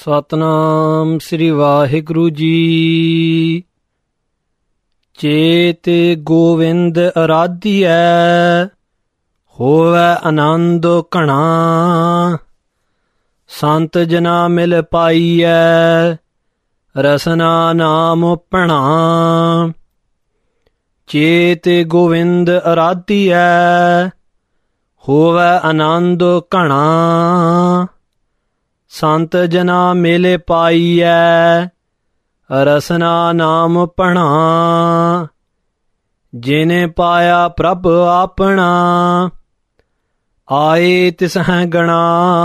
ਸਤਨਾਮ ਸ੍ਰੀ ਵਾਹਿਗੁਰੂ ਜੀ। ਚੇਤ ਗੋਵਿੰਦ ਅਰਾਧੀਐ, ਹੋਵੈ ਆਨੰਦ ਘਣਾ। ਸੰਤ ਜਨਾ ਮਿਲ ਪਾਈਐ, ਰਸਨਾ ਨਾਮ ਭਣਾ। ਚੇਤ ਗੋਵਿੰਦ ਅਰਾਧੀਐ, ਹੋਵੈ ਆਨੰਦ ਘਣਾ। ਸੰਤ ਜਨਾ ਮਿਲ ਪਾਈਐ, ਰਸਨਾ ਨਾਮ ਭਣਾ। ਜਿਨੇ ਪਾਇਆ ਪ੍ਰਭ ਆਪਣਾ, ਆਏ ਤਿਸਹਿ ਗਣਾ।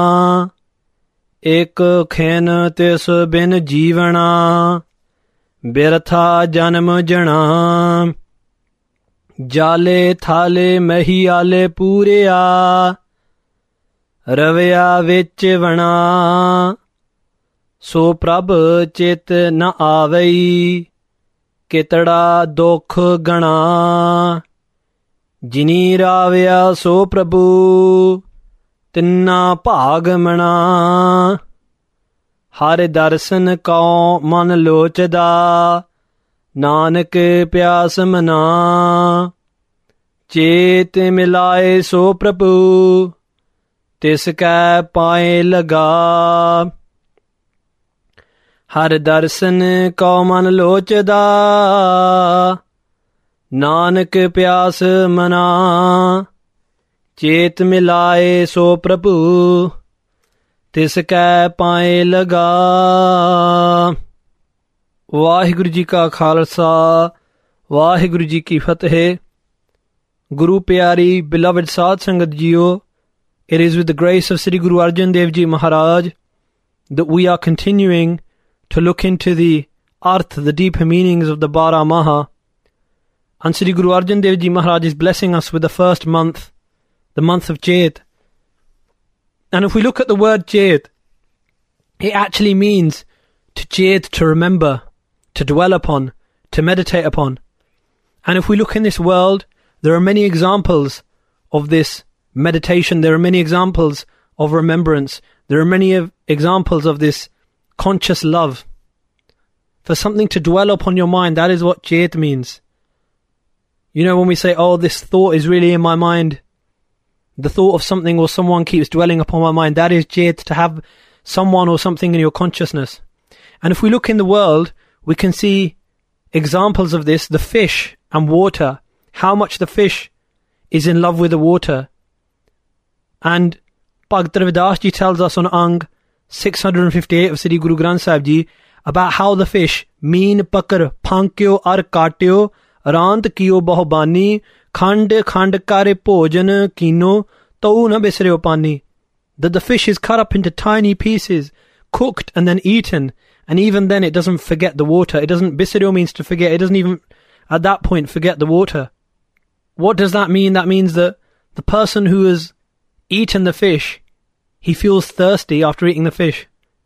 ਇਕ ਖਿਨ ਤਿਸ ਬਿਨ ਜੀਵਣਾ, ਬਿਰਥਾ ਜਨਮ ਜਣਾ। ਜਾਲੇ ਥਾਲੇ ਮਹੀ ਆਲੇ ਪੂਰਿਆ, ਰਵਿਆ ਵਿੱਚ ਵਣਾ। ਸੋ ਪ੍ਰਭ ਚਿਤ ਨ ਆਵਈ, ਕਿਤੜਾ ਦੁਖ ਗਣਾ। ਜਿਨੀ ਰਾਵਿਆ ਸੋ ਪ੍ਰਭੂ, ਤਿੰਨਾ ਭਾਗ ਮਣਾ। ਹਰਿ ਦਰਸ਼ਨ ਕਉ ਮਨ ਲੋਚਦਾ, ਨਾਨਕ ਪਿਆਸ ਮਨਾ। ਚੇਤ ਮਿਲਾਏ ਸੋ ਪ੍ਰਭੂ, ਤਿਸ ਕੈ ਪਾਏ ਲਗਾ। ਹਰ ਦਰਸ਼ਨ ਕਉ ਮਨ ਲੋਚਦਾ, ਨਾਨਕ ਪਿਆਸ ਮਨਾ। ਚੇਤ ਮਿਲਾਏ ਸੋ ਪ੍ਰਭੂ, ਤਿਸ ਕੈ ਪਾਏ ਲਗਾ। ਵਾਹਿਗੁਰੂ ਜੀ ਕਾ ਖਾਲਸਾ, ਵਾਹਿਗੁਰੂ ਜੀ ਕੀ ਫਤਿਹ। ਗੁਰੂ ਪਿਆਰੀ ਬਿਲਵਡ ਸਾਧ ਸੰਗਤ ਜੀਓ, it is with the grace of Sri Guru Arjan Dev Ji Maharaj that we are continuing to look into the arth, the deeper meanings of the Bara Maha. And Sri Guru Arjan Dev Ji Maharaj is blessing us with the first month, the month of Chet. And if we look at the word Chet, it actually means to Chet, to remember, to dwell upon, to meditate upon. And if we look in this world, there are many examples of this meditation. There are many examples of remembrance. There are many examples of this conscious love. For something to dwell upon your mind, that is what Chet means. You know, when we say, oh, this thought is really in my mind, the thought of something or someone keeps dwelling upon my mind, that is Chet, to have someone or something in your consciousness. And if we look in the world, we can see examples of this, the fish and water, how much the fish is in love with the water. And Bhakt Ravidas Ji tells us on Ang 658 of Sri Guru Granth Sahib Ji about how the fish, meen pakar phankyo ar katyo, rant kiyo bahubani, khand khand kare bhojan kino, tau na bisreo pani. That the fish is cut up into tiny pieces, cooked and then eaten, and even then it doesn't forget the water. It doesn't, bisreo means to forget, it doesn't even at that point forget the water. What does that mean? That means that the person who has eaten the fish, he feels thirsty after eating the fish.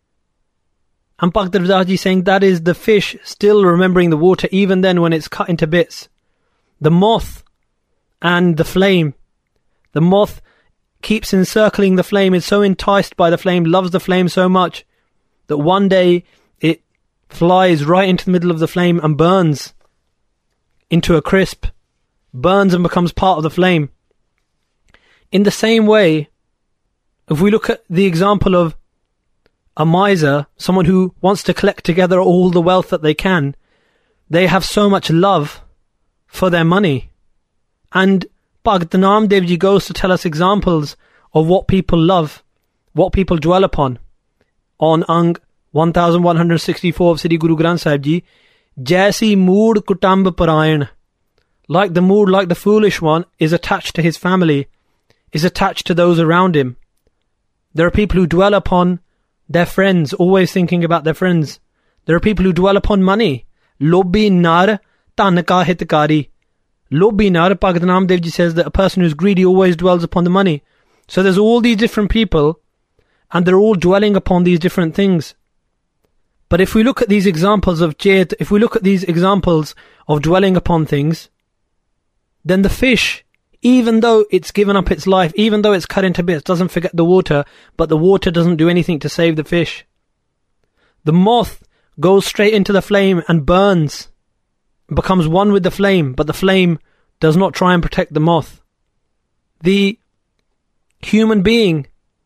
And Bhakt Ravidas Ji saying that is the fish still remembering the water even then when it's cut into bits. The moth and the flame. The moth keeps encircling the flame, is so enticed by the flame, loves the flame so much that one day it flies right into the middle of the flame and burns into a crisp. Burns and becomes part of the flame. In the same way, if we look at the example of a miser, someone who wants to collect together all the wealth that they can, they have so much love for their money. And Bhakt Namdev Ji goes to tell us examples of what people love, what people dwell upon. On Ang 1164 of Sri Guru Granth Sahib Ji, Jaisi mood kutamb parayan. Like the mood, like the foolish one, is attached to his family, is attached to those around him. There are people who dwell upon their friends, always thinking about their friends. There are people who dwell upon money. Lobhi nar dhan ka hitkari. Lobhi nar, Bhakt Namdev Ji says that a person who's greedy always dwells upon the money. So there's all these different people, and they're all dwelling upon these different things. But if we look at these examples of Chet, if we look at these examples of dwelling upon things, then the fish, even though it's given up its life, even though it's cut into bits, doesn't forget the water, but the water doesn't do anything to save the fish. The moth goes straight into the flame and burns, becomes one with the flame, but the flame does not try and protect the moth. The human being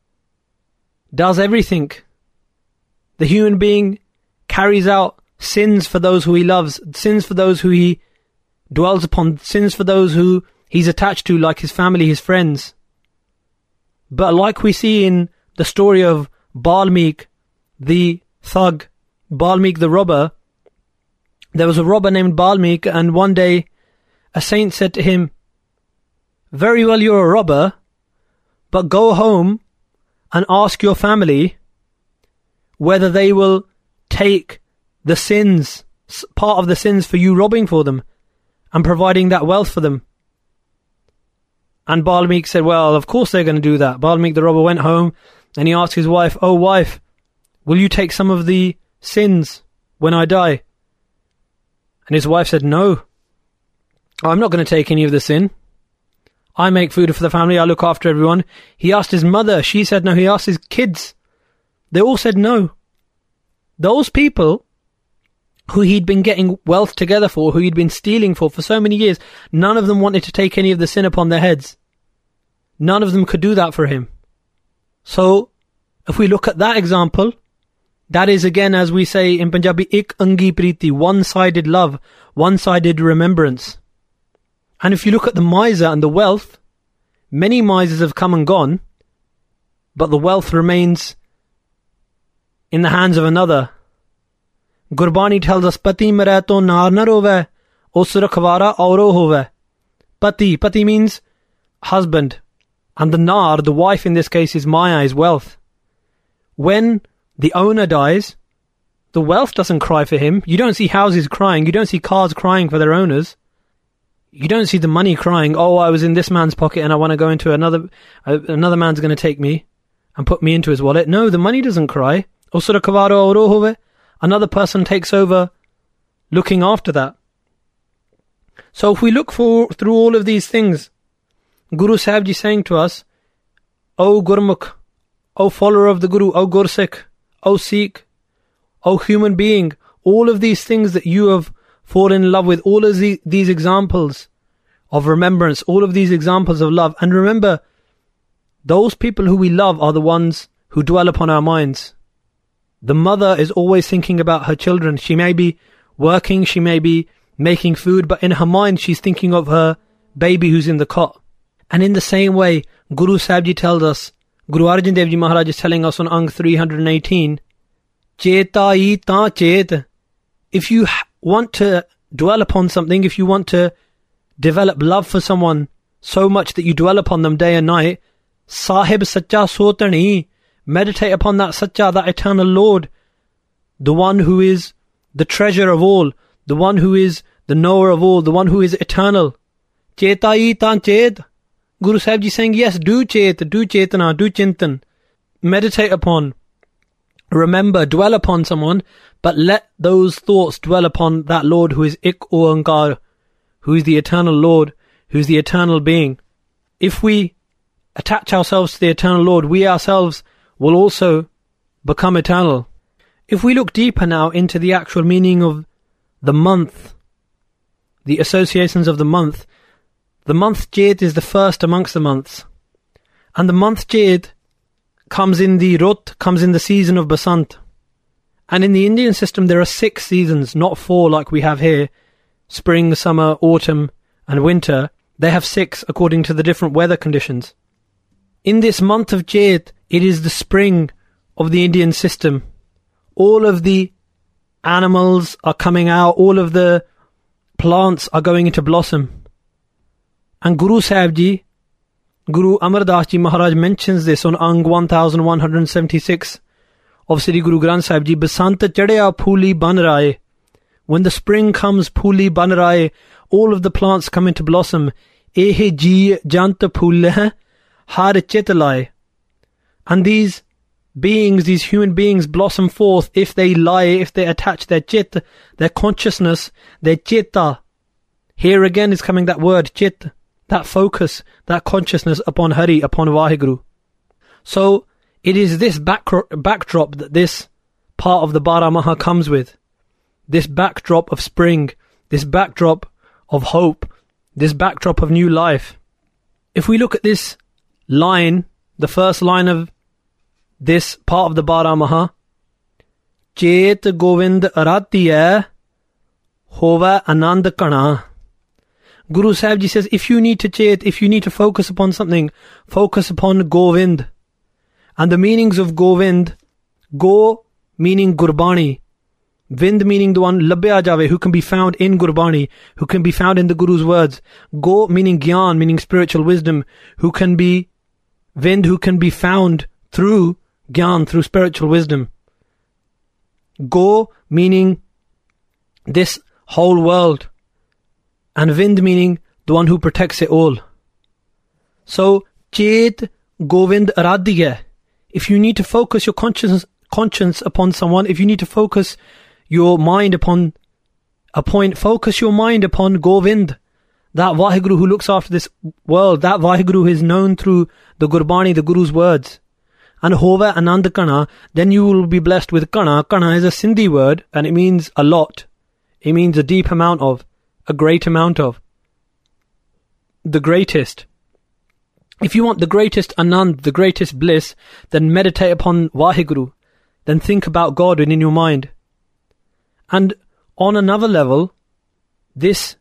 does everything. The human being carries out sins for those who he loves, sins for those who he dwells upon, sins for those who he's attached to, like his family, his friends. But like we see in the story of Balmik, the thug, Balmik the robber, there was a robber named Balmik, and one day a saint said to him, "Very well, you're a robber, but go home and ask your family whether they will take the sins, part of the sins for you robbing for them and providing that wealth for them." And Balmik said, well, of course they're going to do that. Balmik the robber went home and he asked his wife, "Oh wife, will you take some of the sins when I die?" And his wife said, "No, I'm not going to take any of the sin. I make food for the family, I look after everyone." He asked his mother, she said no. He asked his kids, they all said no. Those people who he'd been getting wealth together for, who he'd been stealing for so many years, none of them wanted to take any of the sin upon their heads. None of them could do that for him. So, if we look at that example, that is again, as we say in Punjabi, ik angi priti, one-sided love, one-sided remembrance. And if you look at the miser and the wealth, many misers have come and gone, but the wealth remains in the hands of another. Gurbani tells us, "Pati mere to nar na rove, us rakhwara auro hove." Pati means husband, and the nar, the wife in this case, is maya, is wealth. When the owner dies, the wealth doesn't cry for him. You don't see houses crying, you don't see cars crying for their owners. You don't see the money crying, "Oh, I was in this man's pocket and I want to go into another man's going to take me and put me into his wallet." No, the money doesn't cry. Usra kawaro auro hove. Another person takes over looking after that. So if we look through all of these things, Guru Sahib Ji saying to us, "O Gurmukh, O follower of the Guru, O Gursikh, O Sikh, O human being," all of these things that you have fallen in love with, all of these examples of remembrance, all of these examples of love. And remember, those people who we love are the ones who dwell upon our minds. The mother is always thinking about her children. She may be working, she may be making food, but in her mind she's thinking of her baby who's in the cot. And in the same way, Guru Sahib Ji tells us, Guru Arjan Dev Ji Maharaj is telling us on Ang 318, "Chetai ta chet." If you want to dwell upon something, if you want to develop love for someone so much that you dwell upon them day and night, Sahib Sacha Sotani, meditate upon that Sacha, that eternal Lord, the one who is the treasure of all, the one who is the knower of all, the one who is eternal. Chetai tan chet. Guru Sahib Ji saying, yes, do chet, do chetana, do chintan. Meditate upon, remember, dwell upon someone, but let those thoughts dwell upon that Lord who is Ik Oankar, who is the eternal Lord, who is the eternal being. If we attach ourselves to the eternal Lord, we ourselves will also become eternal. If we look deeper now into the actual meaning of the month, the associations of the month Chet is the first amongst the months. And the month Chet comes in the Rut, comes in the season of Basant. And in the Indian system there are 6 seasons, not 4 like we have here. Spring, summer, autumn and winter. They have 6 according to the different weather conditions. In this month of Chet, it is the spring of the Indian system. All of the animals are coming out, all of the plants are going into blossom. And Guru Sahib Ji, Guru Amar Das Ji Maharaj mentions this on Ang 1176 of Sri Guru Granth Sahib Ji, "Basant chadya phuli ban raye." When the spring comes, phuli ban raye, all of the plants come into blossom. Ehe ji jant phul har chit laye. And these beings, these human beings blossom forth if they lie, if they attach their chit, their consciousness, their chitta. Here again is coming that word chit, that focus, that consciousness upon Hari, upon Vaheguru. So it is this backdrop that this part of the Baramaha comes with. This backdrop of spring, this backdrop of hope, this backdrop of new life. If we look at this line, the first line of this part of the Baramaha, Chet Govind Aratiya Hova Anand Kana. Guru Sahib Ji says, if you need to chet, if you need to focus upon something, focus upon Govind. And the meanings of Govind, Go meaning Gurbani, Vind meaning the one Labya Jave, who can be found in Gurbani, who can be found in the Guru's words. Go meaning Gyan, meaning spiritual wisdom, who can be Vind, who can be found through Gyan, through spiritual wisdom. Go meaning this whole world, and Vind meaning the one who protects it all. So, Chet Govind Aradhya. If you need to focus your conscience upon someone, if you need to focus your mind upon a point, focus your mind upon Govind, that Vaheguru who looks after this world, that Vaheguru who is known through the Gurbani, the Guru's words. And Hova Anand Kana, then you will be blessed with Kana. Kana is a Sindhi word, and it means a lot. It means a deep amount of, a great amount of, the greatest. If you want the greatest Anand, the greatest bliss, then meditate upon Vaheguru. Then think about God within your mind. And on another level, this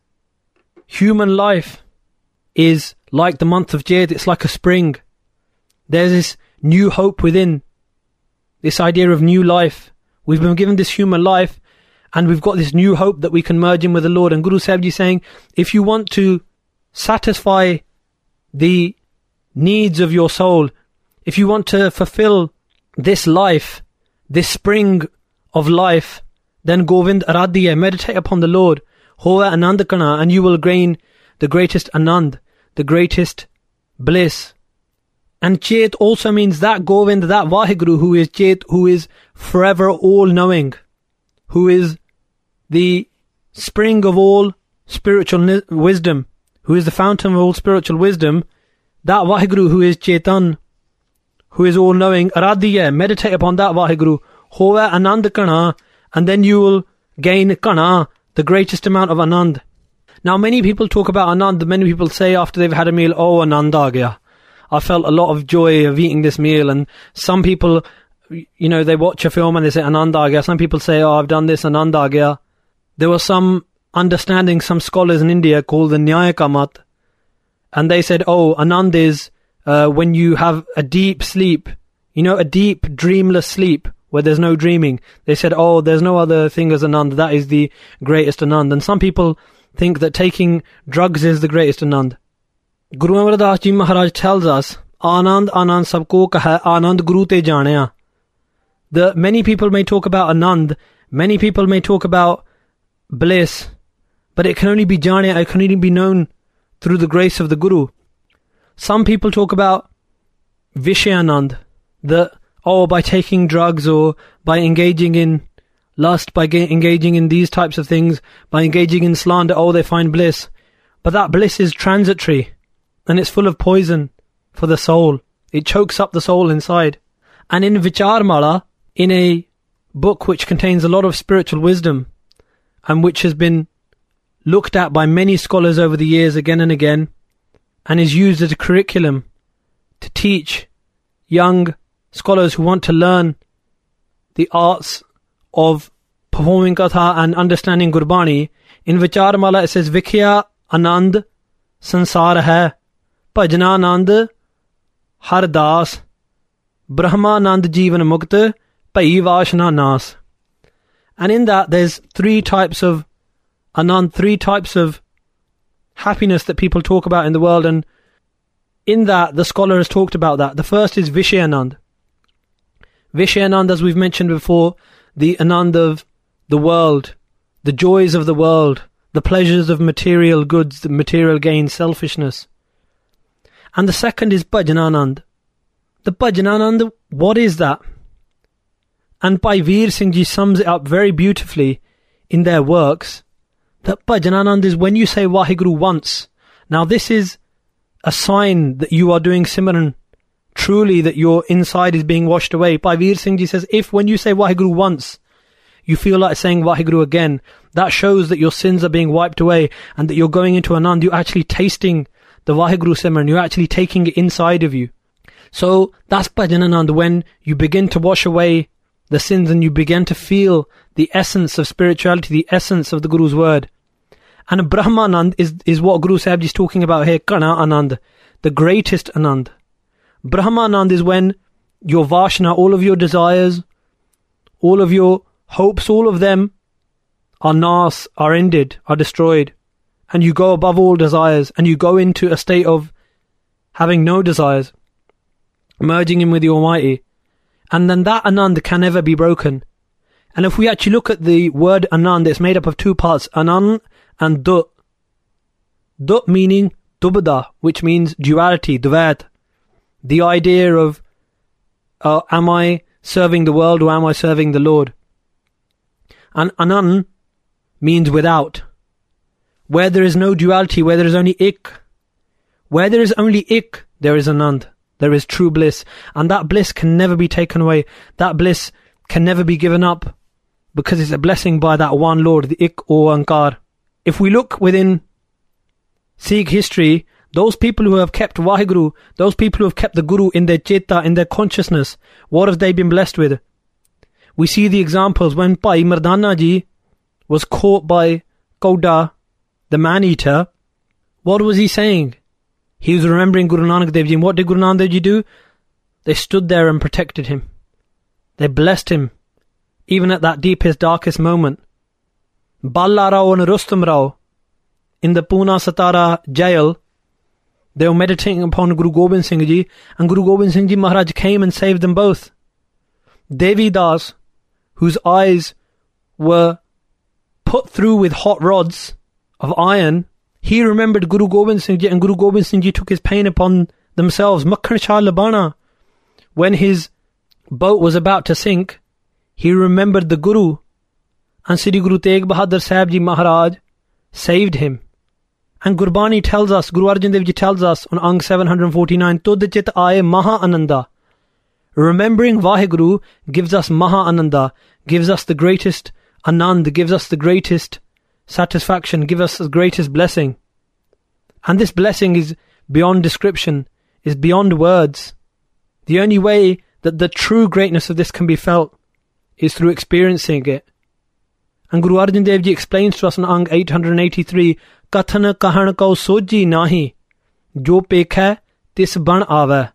human life is like the month of Jade. It's like a spring. There's this new hope within. This idea of new life. We've been given this human life, and we've got this new hope that we can merge in with the Lord. And Guru Sahib Ji saying, if you want to satisfy the needs of your soul, if you want to fulfill this life, this spring of life, then Govind Aradhya, meditate upon the Lord, Hova Anand Kana, and you will gain the greatest Anand, the greatest bliss. And Chet also means that Govind, that Vaheguru who is Chet, who is forever all-knowing, who is the spring of all spiritual wisdom, who is the fountain of all spiritual wisdom, that Vaheguru who is Chetan, who is all-knowing, Aradhya, meditate upon that Vaheguru, Hova Anand Kana, and then you will gain Kana, the greatest amount of Anand. Now many people talk about Anand, many people say after they've had a meal, oh, Anand aa gaya. I felt a lot of joy of eating this meal. And some people, you know, they watch a film and they say Anand aa gaya. Some people say, oh, I've done this, Anand aa gaya. There was some understanding, some scholars in India called the Nyayaka Mat, and they said, oh, Anand is when you have a deep sleep, you know, a deep dreamless sleep where there's no dreaming. They said, oh, there's no other thing as Anand, that is the greatest Anand. And some people think that taking drugs is the greatest Anand. Guru Amar Das Ji Maharaj tells us, Anand Anand sabko kaha, Anand Guru te janaya. Many people may talk about Anand, many people may talk about bliss, but it can only be janaya, it can only be known through the grace of the Guru. Some people talk about Vishayanand, by taking drugs or by engaging in lust, by engaging in these types of things, by engaging in slander, they find bliss. But that bliss is transitory, and it's full of poison for the soul. It chokes up the soul inside. And in Vicharmala, in a book which contains a lot of spiritual wisdom, and which has been looked at by many scholars over the years again and again, and is used as a curriculum to teach young scholars who want to learn the arts of performing Katha and understanding Gurbani. In Vicharmala it says, Vikhya Anand Sansar hai, Bhajna Anand Har Das, Brahma Anand Jivan Mukta, Bhai Vashna Nas. And in that there's three types of Anand, three types of happiness that people talk about in the world, and in that the scholar has talked about that. The first is Vishayanand. Vishayanand, as we've mentioned before, the Anand of the world, the joys of the world, the pleasures of material goods, the material gain, selfishness. And the second is Bhajananand. The Bhajananand, what is that? And Bhai Veer Singh Ji sums it up very beautifully in their works, that Bhajananand is when you say Vaheguru once. Now this is a sign that you are doing Simran truly that your inside is being washed away. Bhai Veer Singh Ji says, if when you say Waheguru once, you feel like saying Waheguru again, that shows that your sins are being wiped away and that you're going into Anand. You're actually tasting the Waheguru Simran. You're actually taking it inside of you. So that's Bhajan Anand, when you begin to wash away the sins and you begin to feel the essence of spirituality, the essence of the Guru's word. And Brahma Anand is what Guru Sahib Ji is talking about here, Kana Anand, the greatest Anand. Brahma Anand is when your Vashna, all of your desires, all of your hopes, all of them are nas, are ended, are destroyed. And you go above all desires and you go into a state of having no desires, merging in with the Almighty. And then that Anand can never be broken. And if we actually look at the word Anand, it's made up of two parts, Anand and Dut. Dut meaning Dubada, which means duality, Dvat. The idea of, am I serving the world or am I serving the Lord? And Anand means without. Where there is no duality, where there is only Ik. Where there is only Ik, there is Anand. There is true bliss. And that bliss can never be taken away. That bliss can never be given up. Because it's a blessing by that one Lord, the Ik or Ankar. If we look within Sikh history, those people who have kept Waheguru, those people who have kept the Guru in their Cheta, in their consciousness, what have they been blessed with? We see the examples when Bhai Mardana Ji was caught by Kauda, the man-eater. What was he saying? He was remembering Guru Nanak Dev Ji. And what did Guru Nanak Dev Ji do? They stood there and protected him. They blessed him, even at that deepest, darkest moment. Balla Rao and Rustam Rao, in the Pune Satara jail, they were meditating upon Guru Gobind Singh Ji, and Guru Gobind Singh Ji Maharaj came and saved them both. Devi Das, whose eyes were put through with hot rods of iron, he remembered Guru Gobind Singh Ji, and Guru Gobind Singh Ji took his pain upon themselves. Makhan Shah Labana, when his boat was about to sink, he remembered the Guru, and Sri Guru Tegh Bahadur Sahib Ji Maharaj saved him. And Gurbani tells us, Guru Arjan Dev Ji tells us on Ang 749, Tudh Chit Aaye Maha Ananda. Remembering Vaheguru gives us Maha Ananda, gives us the greatest Anand, gives us the greatest satisfaction, gives us the greatest blessing. And this blessing is beyond description, is beyond words. The only way that the true greatness of this can be felt is through experiencing it. And Guru Arjan Dev Ji explains to us in Ang 883, Kathan kahan kau soji nahi, jo pekha tis ban aave.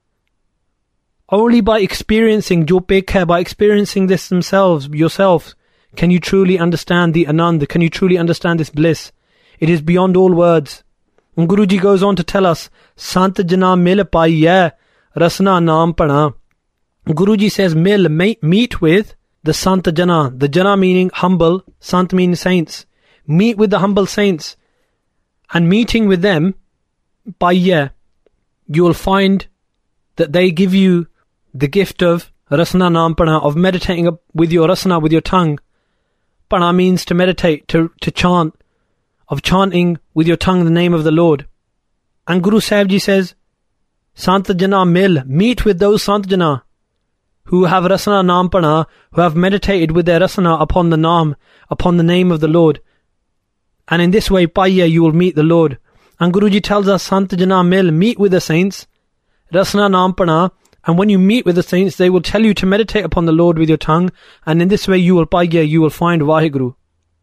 Only by experiencing jo pekha, by experiencing this themselves, yourself, can you truly understand the Anand, can you truly understand this bliss. It is beyond all words. And Guruji goes on to tell us, Sant jana mil paiye, rasna naam pana. Guruji says, meet with the Sant Jana. The Jana meaning humble, Sant meaning saints. Meet with the humble saints. And meeting with them, Paiya, you will find that they give you the gift of Rasana Nampana, of meditating with your Rasana, with your tongue. Pana means to meditate, to chant, of chanting with your tongue the name of the Lord. And Guru Sahib Ji says, Sant Jana mil, meet with those Sant Jana who have Rasana Nampana, who have meditated with their Rasana upon the Naam, upon the name of the Lord. And in this way, Paiya, you will meet the Lord. And Guruji tells us, Sant Jana Mil, meet with the saints, Rasana Nampana, and when you meet with the saints, they will tell you to meditate upon the Lord with your tongue, and in this way you will Paiya, you will find Vaheguru.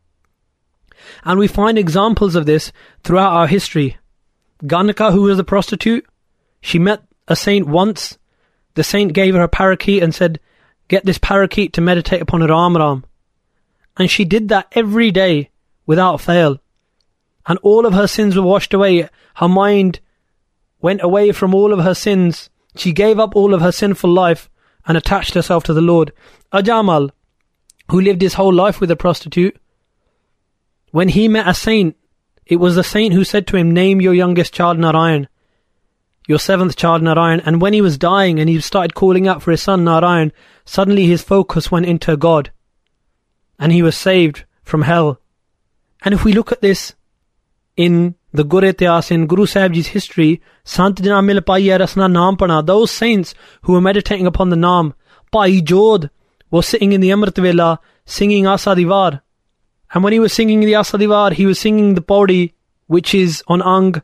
And we find examples of this throughout our history. Ganaka, who was a prostitute, she met a saint once. The saint gave her a parakeet and said, get this parakeet to meditate upon Ram Ram. And she did that every day without fail. And all of her sins were washed away. Her mind went away from all of her sins. She gave up all of her sinful life and attached herself to the Lord. Ajamal, who lived his whole life with a prostitute, when he met a saint, it was the saint who said to him, name your youngest child Narayan, your seventh child Narayan. And when he was dying and he started calling out for his son Narayan, suddenly his focus went into God and he was saved from hell. And if we look at this in the Gur Ityas, in Guru Sahib Ji's history, Sant Jana Mil Paiya Rasna Naam Pana, those saints who were meditating upon the Naam. Bhai Jodh was sitting in the Amrit Vela singing Asa Diwar. And when he was singing the Asa Diwar, he was singing the Paudi, which is on Ang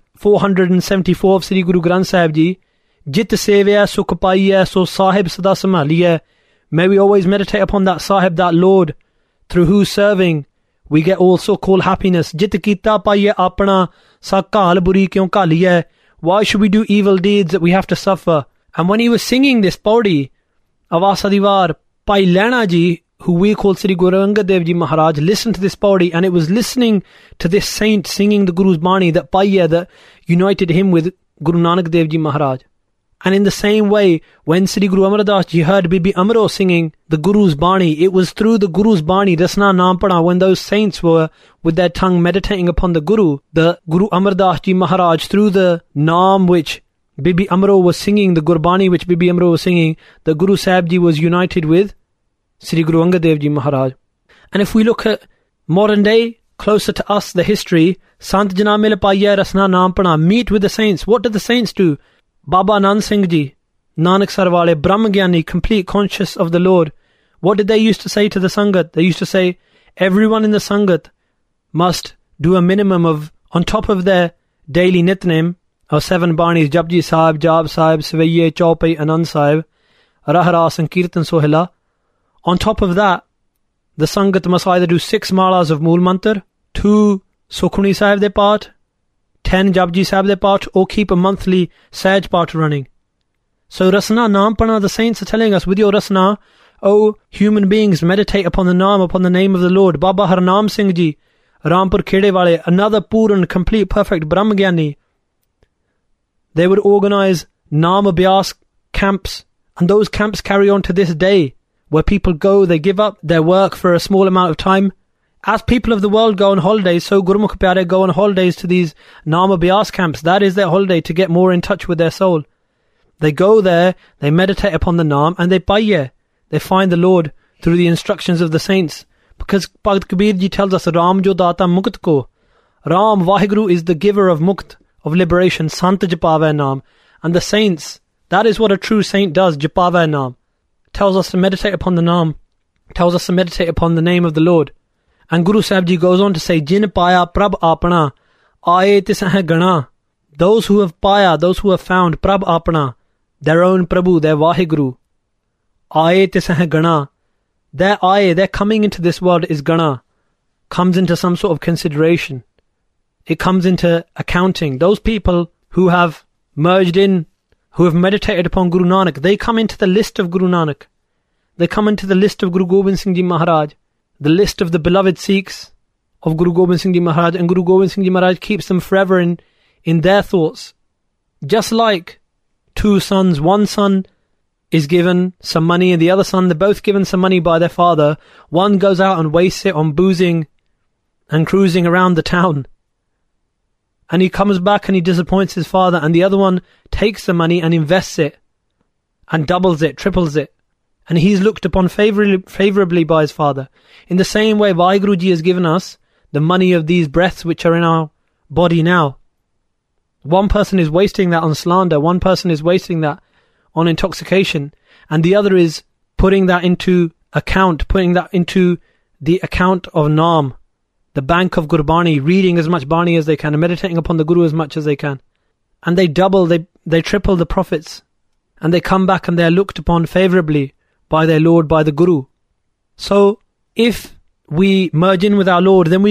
474 of Sri Guru Granth Sahib Ji. Jit Sevya Sukh Paiya So Sahib Sada Samaliya. May we always meditate upon that Sahib, that Lord, through whose serving we get all so-called happiness. Jit Kita Paiya Apna Sa Kaal Buri Kyon Kaliya. Why should we do evil deeds that we have to suffer? And when he was singing this Paudi of Asa Diwar, Bhai Lehna Ji, who we call Sri Guru Angad Dev Ji Maharaj, listened to this Paudi, and it was listening to this saint singing the Guru's Bani, that Paiya that united him with Guru Nanak Dev Ji Maharaj. And in the same way, when Sri Guru Amar Das Ji heard Bibi Amro singing the Guru's Bani, it was through the Guru's Bani, Rasna Naam Pada, when those saints were with their tongue meditating upon the Guru, the Guru Amar Das Ji Maharaj, through the Naam which Bibi Amro was singing, the Gurbani which Bibi Amro was singing, the Guru Sahib Ji was united with Sri Guru Angad Dev Ji Maharaj. And if we look at modern day, closer to us, the history, Sant Jana Mil Paiya Rasna Naam Pada, meet with the saints. What did the saints do? Baba Nand Singh Ji, Nanak Sarwale, Brahmagyani, complete conscious of the Lord. What did they used to say to the Sangat? They used to say, everyone in the Sangat must do a minimum of, on top of their daily Nitnem, of 7 Banis, Japji Sahib, Jab Sahib, Savaiye, Chaupai, Anand Sahib, Rahras and Kirtan Sohila. On top of that, the Sangat must either do 6 malas of Mool Mantar, 2 Sukhmani Sahib de Path, 10 Japji Sahib de Path, or keep a monthly Sahaj Path running. So Rasna Naam Pana, the saints are telling us, with your Rasna, O human beings, meditate upon the Naam, upon the name of the Lord. Baba Harnam Singh Ji, Rampur Khede Wale, another Puran, complete, perfect Brahmagyani. They would organize Naam Abhyas camps, and those camps carry on to this day, where people go, they give up their work for a small amount of time. As people of the world go on holidays, so Gurmukh Pyare go on holidays to these Naam Abhyas camps. That is their holiday, to get more in touch with their soul. They go there, they meditate upon the Naam, and they paiye. They find the Lord through the instructions of the saints. Because Bhagat Kabir Ji tells us, Ram jo data mukt ko. Ram, Vaheguru, is the giver of mukt, of liberation. Sant Japave Naam. And the saints, that is what a true saint does, Japave Naam. Tells us to meditate upon the Naam. Tells us to meditate upon the name of the Lord. And Guru Sahib Ji goes on to say, Jin paya prab apna, aaye tisah gana. Those who have paya, those who have found prab apna, their own Prabhu, their Vaheguru. Aaye tisah gana. Their aaye, their coming into this world is gana. Comes into some sort of consideration. It comes into accounting. Those people who have merged in, who have meditated upon Guru Nanak, they come into the list of Guru Nanak. They come into the list of Guru Gobind Singh Ji Maharaj. The list of the beloved Sikhs of Guru Gobind Singh Ji Maharaj, and Guru Gobind Singh Ji Maharaj keeps them forever in their thoughts. Just like 2 sons, one son is given some money and the other son, they're both given some money by their father. One goes out and wastes it on boozing and cruising around the town. And he comes back and he disappoints his father, and the other one takes the money and invests it and doubles it, triples it. And he's looked upon favourably by his father. In the same way, Vaheguru Ji has given us the money of these breaths which are in our body now. One person is wasting that on slander, one person is wasting that on intoxication, and the other is putting that into account, putting that into the account of Naam, the bank of Gurbani, reading as much Bani as they can, and meditating upon the Guru as much as they can. And they double, they triple the profits, and they come back and they are looked upon favourably by their Lord, by the Guru. So, if we merge in with our Lord, then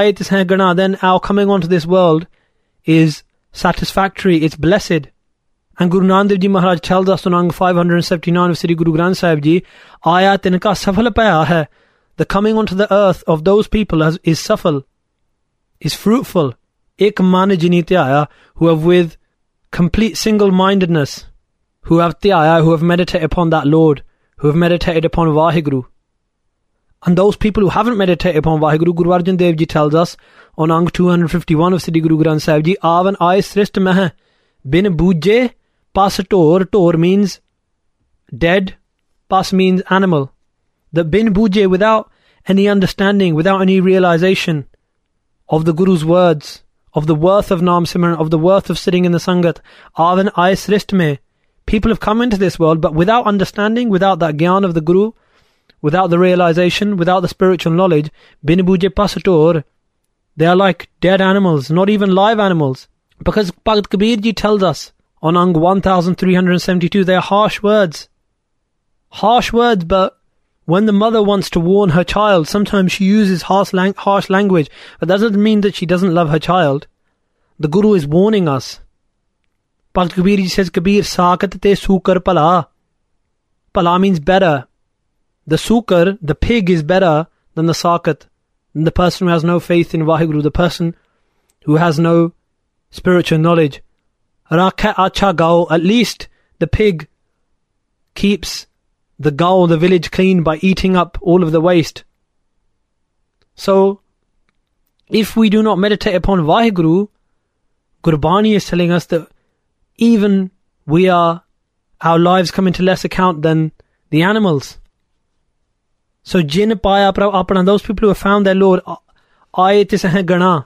then our coming onto this world is satisfactory, it's blessed. And Guru Nanak Dev Ji Maharaj tells us on Ang 579 of Sri Guru Granth Sahib Ji, Aaya tinka safal paya hai. The coming onto the earth of those people is safal, is fruitful. Ek man jinite aaya, who have with complete single-mindedness, who have tyaya, who have meditated upon that Lord, who have meditated upon Vaheguru. And those people who haven't meditated upon Vaheguru, Guru Arjan Dev Ji tells us on Ang 251 of Sri Guru Granth Sahib Ji, Avan Aay Srist Meh Bin Bujje Pas Tor. Tor means dead, Pas means animal. That Bin Bujje, without any understanding, without any realization of the Guru's words, of the worth of Naam Simran, of the worth of sitting in the Sangat. Aavan Aay Srisht mein. People have come into this world, but without understanding, without that Gyan of the Guru, without the realization, without the spiritual knowledge, bin buje pasator, they are like dead animals, not even live animals. Because Bhagat Kabir ji tells us on Ang 1372, they are harsh words. Harsh words, but when the mother wants to warn her child, sometimes she uses harsh language, but that doesn't mean that she doesn't love her child. The Guru is warning us. Bhagat Kabir ji says, Kabir, saakat te sukar pala. Pala means better. The sukar, the pig, is better than the saakat, than the person who has no faith in Vaheguru, the person who has no spiritual knowledge. Rakha acha gao, at least the pig keeps the gao, the village, clean by eating up all of the waste. So, if we do not meditate upon Vaheguru, Gurbani is telling us that even our lives come into less account than the animals. So, jin paya apna, those people who have found their Lord, ayat is gana.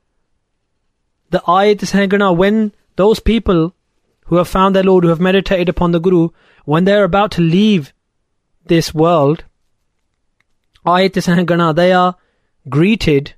The ayat is gana, when those people who have found their Lord, who have meditated upon the Guru, when they are about to leave this world, ayat is gana, they are greeted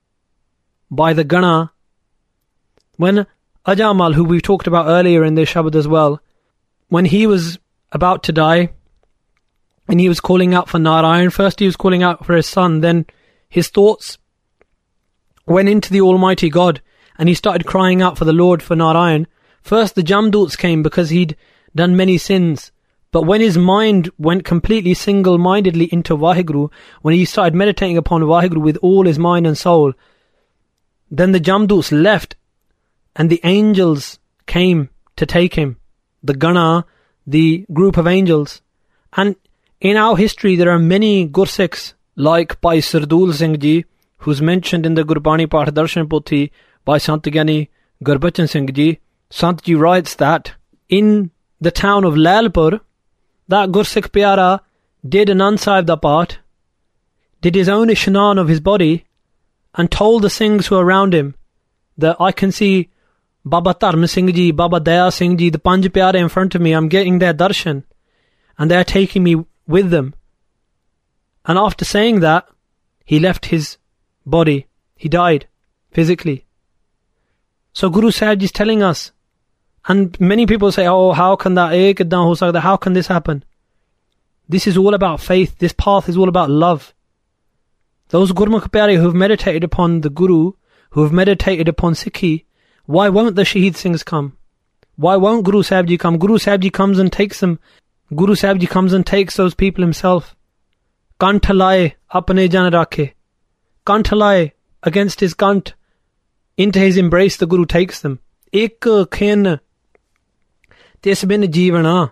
by the gana. When Ajamal, who we talked about earlier in this Shabad as well, when he was about to die and he was calling out for Narayan, first he was calling out for his son, then his thoughts went into the Almighty God and he started crying out for the Lord, for Narayan. First the Jamduts came because he'd done many sins, but when his mind went completely single-mindedly into Vaheguru, when he started meditating upon Vaheguru with all his mind and soul, then the Jamduts left and the angels came to take him. The Gana, the group of angels. And in our history there are many Gursikhs like Bhai Sardul Singh Ji, who's mentioned in the Gurbani Path Darshan Pothi by Sant Gyani Gurbachan Singh Ji. Sant Ji writes that in the town of Lailpur, that Gursikh Pyara did Anand Sahib da Path, did his own Ishnan of his body, and told the Singhs who are around him that I can see Baba Dharm Singh Ji, Baba Daya Singh Ji, the Panj Pyare in front of me, I'm getting their darshan, and they're taking me with them. And after saying that, he left his body. He died, physically. So Guru Sahib is telling us, and many people say, oh, how can that, how can this happen? This is all about faith. This path is all about love. Those Gurmukh Pyare who have meditated upon the Guru, who have meditated upon Sikhi, why won't the Shaheed Singhs come? Why won't Guru Sahib Ji come? Guru Sahib Ji comes and takes them. Guru Sahib Ji comes and takes those people himself. Kant laye apne jan rakhe. Kant laye, against his kant, into his embrace the Guru takes them. Ek khin tis bin jeevana.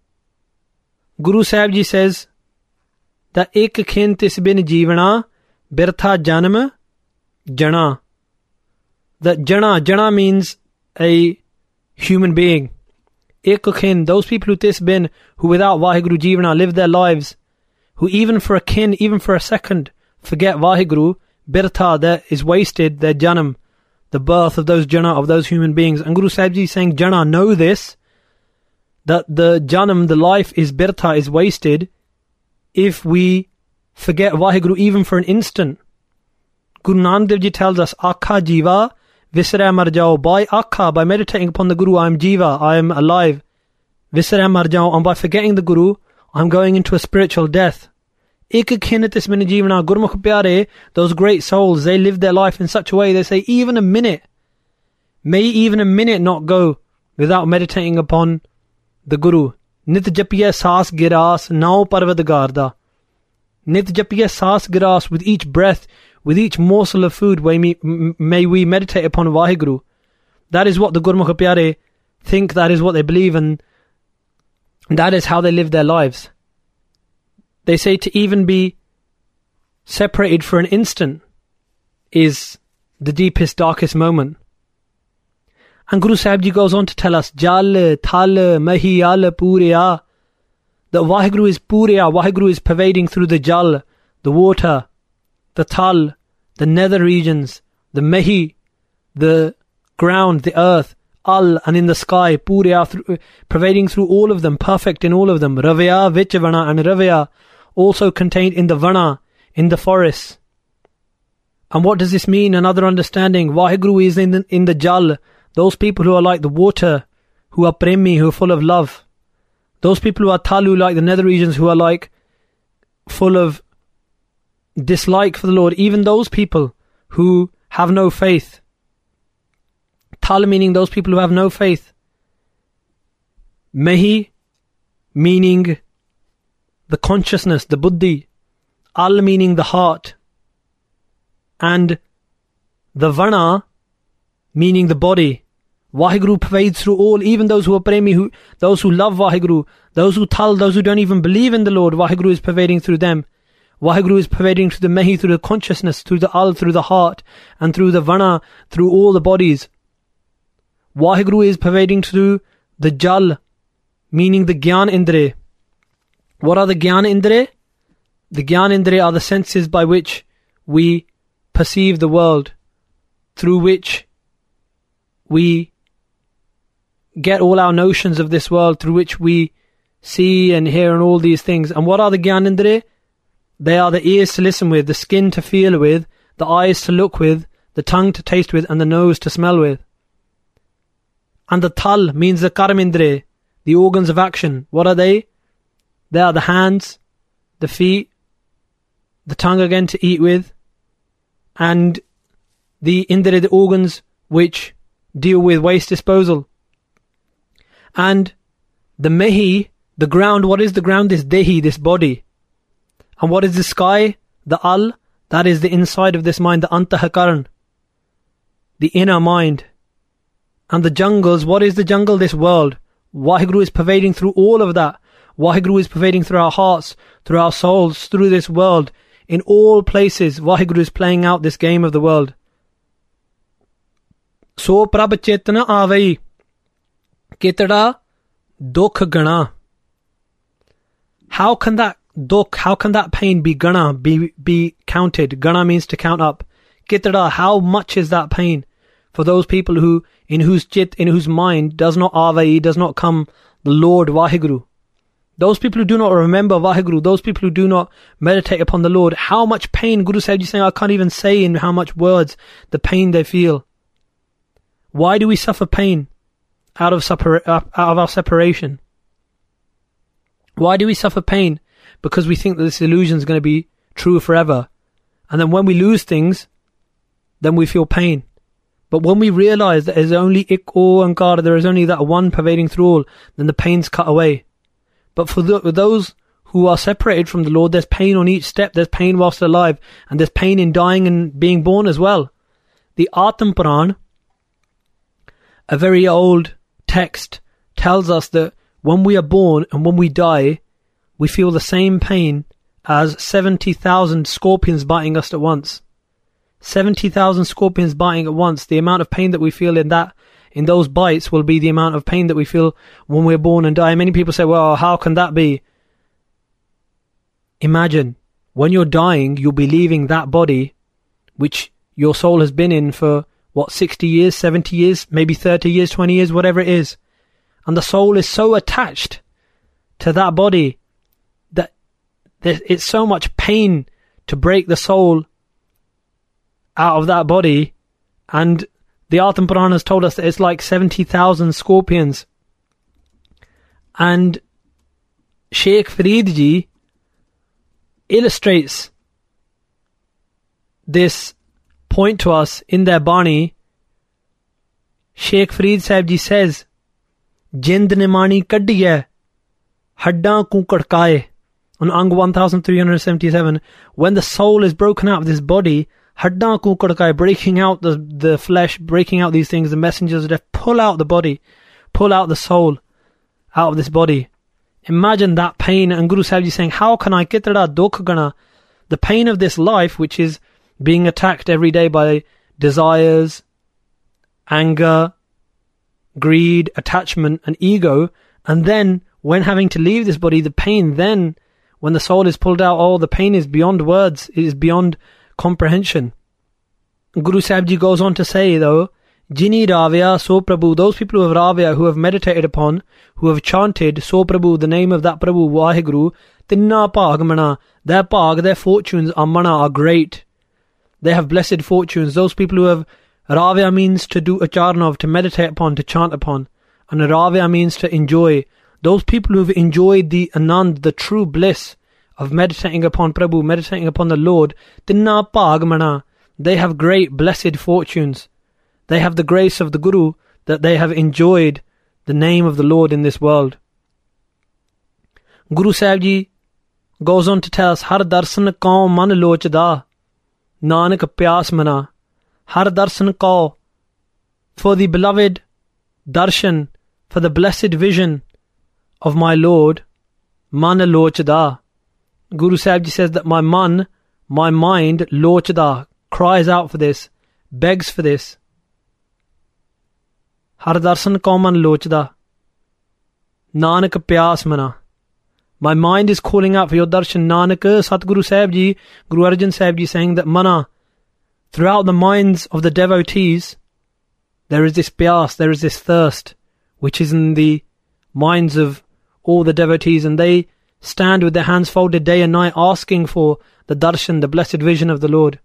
Guru Sahib Ji says that ek khin tis bin jeevana birtha janam jana. That jana means a human being. Ekukhin, those people who tis bin, who without Vaheguru Jeevana live their lives, who even for a kin, even for a second, forget Vaheguru, birtha, that is wasted, their janam, the birth of those jana, of those human beings. And Guru Sahib Ji is saying, jana, know this, that the janam, the life is birtha, is wasted, if we forget Vaheguru even for an instant. Guru Nanak Dev Ji tells us, Akha Jiva, Visra Mar Jao. By Akha, by meditating upon the Guru, I am Jiva, I am alive. Visra Mar Jao. And by forgetting the Guru, I am going into a spiritual death. Ek khinatis min jeevana. Gurmukh Pyare, those great souls, they live their life in such a way, they say, even a minute, may even a minute not go without meditating upon the Guru. Nit japiya saas giras, nao parvadgar da. Nit japiya saas giras, with each breath, with each morsel of food, may we meditate upon Vaheguru. That is what the Gurmukh Pyare think, that is what they believe, and that is how they live their lives. They say to even be separated for an instant is the deepest, darkest moment. And Guru Sahib Ji goes on to tell us, Jal, Thal, Mahi, Al, Puriya, that Vaheguru is Puriya, Vaheguru is pervading through the Jal, the water, the Thal, the nether regions, the Mahi, the ground, the earth, al, and in the sky, purya, pervading through all of them, perfect in all of them. Ravya, vich vana, and ravya, also contained in the vana, in the forests. And what does this mean? Another understanding, Vaheguru is in the jal, those people who are like the water, who are premi, who are full of love. Those people who are talu, like the nether regions, who are like full of dislike for the Lord. Even those people who have no faith. Tal meaning those people who have no faith. Mehi meaning the consciousness, the buddhi. Al meaning the heart. And the vana meaning the body. Vaheguru pervades through all, even those who are premi, those who love Vaheguru, those who tal, those who don't even believe in the Lord, Vaheguru is pervading through them. Vaheguru is pervading through the mehi, through the consciousness, through the al, through the heart, and through the vana, through all the bodies. Vaheguru is pervading through the jal, meaning the Gyan Indre. What are the Gyan Indre? The Gyan Indre are the senses by which we perceive the world, through which we get all our notions of this world, through which we see and hear and all these things. And what are the Gyan Indre? They are the ears to listen with, the skin to feel with, the eyes to look with, the tongue to taste with, and the nose to smell with. And the tal means the Karm Indre, the organs of action. What are they? They are the hands, the feet, the tongue again to eat with, and the Indre, the organs which deal with waste disposal. And the mehi, the ground, what is the ground? This dehi, this body. And what is the sky? The al, that is the inside of this mind, the antahakaran, the inner mind. And the jungles, what is the jungle? This world. Vaheguru is pervading through all of that. Vaheguru is pervading through our hearts, through our souls, through this world. In all places, Vaheguru is playing out this game of the world. So prabh chetana avai, kitda dukh gana. How can that dukh, how can that pain be gana, be counted? Gana means to count up. Kitda, how much is that pain for those people who, in whose chit, in whose mind does not avai, does not come the Lord Vaheguru. Those people who do not remember Vaheguru, those people who do not meditate upon the Lord, how much pain, Guru Sahib Ji saying, I can't even say in how much words the pain they feel. Why do we suffer pain out of our separation? Why do we suffer pain? Because we think that this illusion is going to be true forever. And then when we lose things, then we feel pain. But when we realize that there is only Ik O Ankar, there is only that one pervading through all, then the pain's cut away. But for those who are separated from the Lord, there's pain on each step. There's pain whilst alive. And there's pain in dying and being born as well. The Atam Puran, a very old text, tells us that when we are born and when we die, we feel the same pain as 70,000 scorpions biting us at once. 70,000 scorpions biting at once. The amount of pain that we feel in those bites will be the amount of pain that we feel when we're born and die. Many people say, well, how can that be? Imagine, when you're dying, you'll be leaving that body, which your soul has been in for, 60 years, 70 years, maybe 30 years, 20 years, whatever it is. And the soul is so attached to that body that it's so much pain to break the soul out of that body. And the Atam Puran has told us that it's like 70,000 scorpions. And Sheikh Farid Ji illustrates this point to us in their Bani. Sheikh Farid Sahib Ji says, Jind Nimani Kaddiye, Haddan Ku Kadkaye, on Ang 1377, when the soul is broken out of this body, Haddan Ku Kadkaye, breaking out the flesh, breaking out these things, the messengers of death, pull out the body, pull out the soul out of this body. Imagine that pain. And Guru Sahib Ji saying, how can I kitda dukh gana? The pain of this life, which is being attacked every day by desires, anger, greed, attachment, and ego. And then, when having to leave this body, the pain then, when the soul is pulled out, the pain is beyond words, it is beyond comprehension. Guru Sahib Ji goes on to say, though, Jini Ravya So Prabhu, those people who have Ravya, who have meditated upon, who have chanted So Prabhu, the name of that Prabhu, Vaheguru, Tinna Bhag Mana, their Bhag, their fortunes are Mana, are great. They have blessed fortunes. Those people who have Ravya means to do Acharnav, to meditate upon, to chant upon. And Ravya means to enjoy. Those people who have enjoyed the Anand, the true bliss of meditating upon Prabhu, meditating upon the Lord, Tinna Bhag Mana, they have great blessed fortunes. They have the grace of the Guru, that they have enjoyed the name of the Lord in this world. Guru Sahib Ji goes on to tell us, Har darsan kaun man lochda, Nanak pyas mana. Har darsan kaun, for the beloved darshan, for the blessed vision of my Lord, man lochda. Guru Sahib Ji says that my mind, lochda, cries out for this, begs for this. Har darsan kaun man lochda, Nanak pyas mana. My mind is calling out for your darshan. Nanak, Satguru Sahib Ji, Guru Arjan Sahib Ji saying that mana, throughout the minds of the devotees, there is this pyas, there is this thirst, which is in the minds of all the devotees, and they stand with their hands folded day and night asking for the darshan, the blessed vision of the Lord.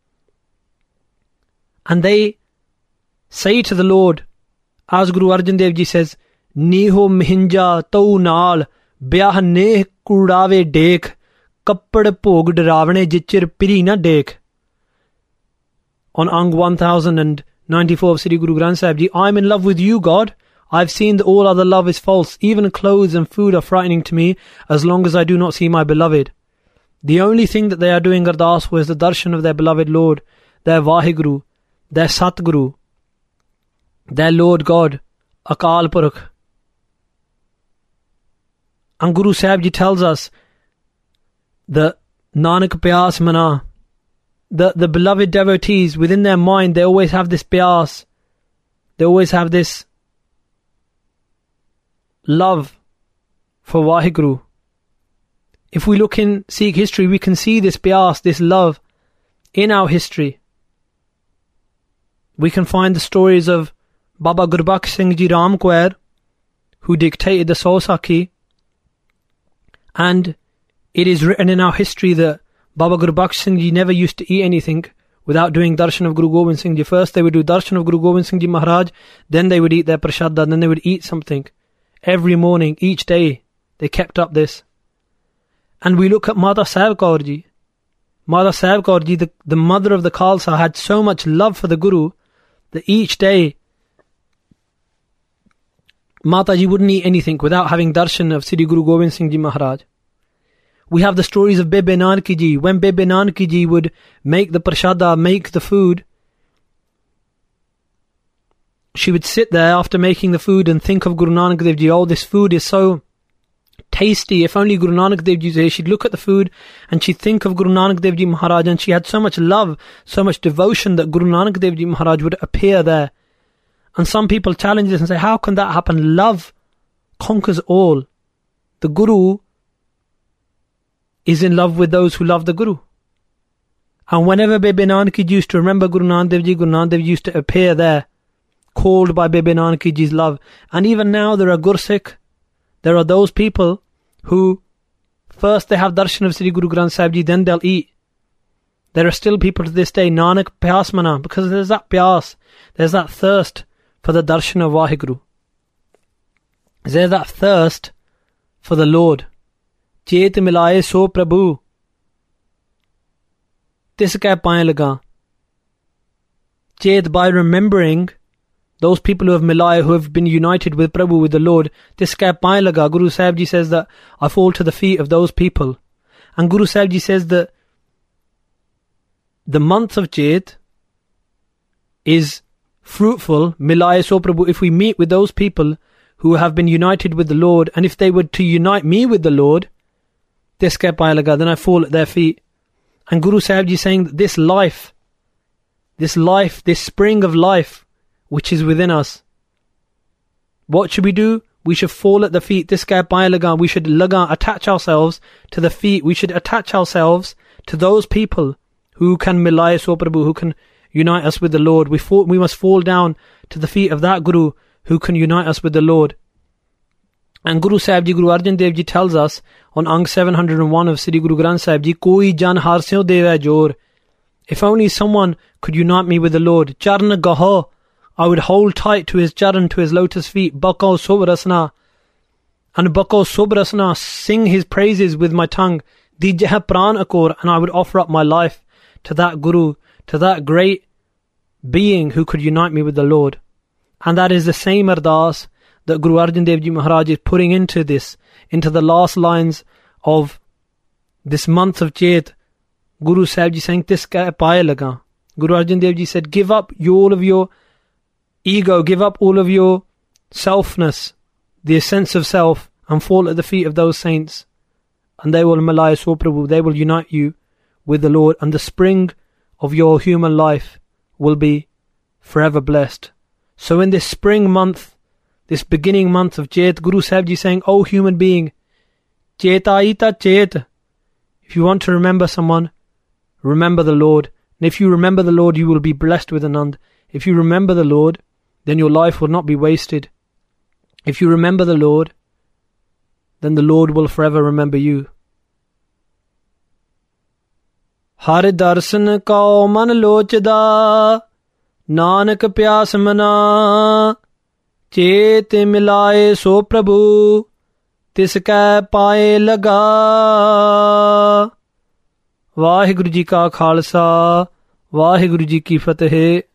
And they say to the Lord, as Guru Arjan Dev Ji says, Niho mihinja tau naal, Byah neh kudave dekh, Kappad bhog daravane jichir piri na dekh. On Ang 1094 of Sri Guru Granth Sahib Ji, I am in love with you, God. I have seen that all other love is false. Even clothes and food are frightening to me as long as I do not see my beloved. The only thing that they are doing ardas for is the darshan of their beloved Lord, their Vaheguru, their Satguru, their Lord God, Akal Purakh. And Guru Sahib Ji tells us that Nanak pyas mana, the beloved devotees, within their mind, they always have this pyas, they always have this love for Vaheguru. If we look in Sikh history, we can see this pyas, this love in our history. We can find the stories of Baba Gurbaksh Singh Ji Ramkaur, who dictated the Sausakhi. And it is written in our history that Baba Gurbaksh Singh Ji never used to eat anything without doing darshan of Guru Gobind Singh Ji. First they would do darshan of Guru Gobind Singh Ji Maharaj, then they would eat their prashadda, then they would eat something. Every morning, each day, they kept up this. And we look at Mata Sahib Kaur Ji. Mata Sahib Kaur Ji, the mother of the Khalsa, had so much love for the Guru that each day Mataji wouldn't eat anything without having darshan of Sri Guru Gobind Singh Ji Maharaj. We have the stories of Bebe Nanaki Ji. When Bebe Nanaki Ji would make the prashada, make the food, she would sit there after making the food and think of Guru Nanak Dev Ji. Oh, this food is so tasty. If only Guru Nanak Dev Ji was here. She'd look at the food and she'd think of Guru Nanak Dev Ji Maharaj, and she had so much love, so much devotion that Guru Nanak Dev Ji Maharaj would appear there. And some people challenge this and say, how can that happen? Love conquers all. The Guru is in love with those who love the Guru. And whenever Bebe Nanaki Ji used to remember Guru Nanak Dev Ji, Guru Nanak Dev Ji used to appear there, called by Bebe Nanaki Ji's love. And even now there are Gursikh, there are those people who first they have darshan of Sri Guru Granth Sahib Ji, then they'll eat. There are still people to this day, Nanak pyas mana, because there's that pyas, there's that thirst for the darshan of Vaheguru. There's that thirst for the Lord. Chet milaye so Prabhu, tis keh paye laga. Chet, by remembering those people who have milaya, who have been united with Prabhu, with the Lord, tis keh paye laga. Guru Sahib Ji says that I fall to the feet of those people. And Guru Sahib Ji says that the month of Chet is fruitful, milaya so Prabhu, if we meet with those people who have been united with the Lord, and if they were to unite me with the Lord, tis keh paye laga, then I fall at their feet. And Guru Sahib Ji saying that this life, this spring of life which is within us, what should we do? We should fall at the feet, tis keh paye laga. We should attach ourselves to the feet. We should attach ourselves to those people who can milaya so Prabhu, who can unite us with the Lord. We must fall down to the feet of that Guru who can unite us with the Lord. And Guru Sahib Ji, Guru Arjan Dev Ji tells us on Ang 701 of Sri Guru Granth Sahib Ji, Koi jan har syo deva jor. If only someone could unite me with the Lord. Charan gaho, I would hold tight to his charan, to his lotus feet. Bako sobrasna, and Bako sobrasna, sing his praises with my tongue. Dijah pran akor, and I would offer up my life to that Guru, to that great being who could unite me with the Lord. And that is the same ardas that Guru Arjan Dev Ji Maharaj is putting into the last lines of this month of Chet. Guru Sahib Ji saying, "Tis ka paaye laga." Guru Arjan Dev Ji said, give up all of your ego, give up all of your selfness, the sense of self, and fall at the feet of those saints. And they will malaya soprabhu, they will unite you with the Lord, and the spring of your human life will be forever blessed. So in this spring month, this beginning month of Chet, Guru Sahib Ji saying, "Oh human being, Chetaita Chet." If you want to remember someone, remember the Lord. And if you remember the Lord, you will be blessed with Anand. If you remember the Lord, then your life will not be wasted. If you remember the Lord, then the Lord will forever remember you. Har darsan kao man lochda, Nanak pyas mana, Chet milaye so Prabhu, tis ka paaye laga. Vaheguru Ji ka Khalsa, Vaheguru Ji ki Fateh.